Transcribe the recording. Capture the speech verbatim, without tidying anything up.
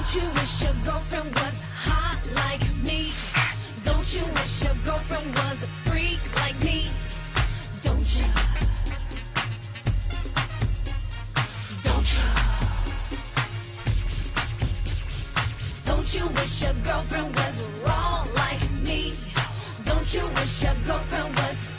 Don't you wish your girlfriend was hot like me? Don't you wish your girlfriend was a freak like me? Don't you? Don't you? Don't you wish your girlfriend was raw like me? Don't you wish your girlfriend was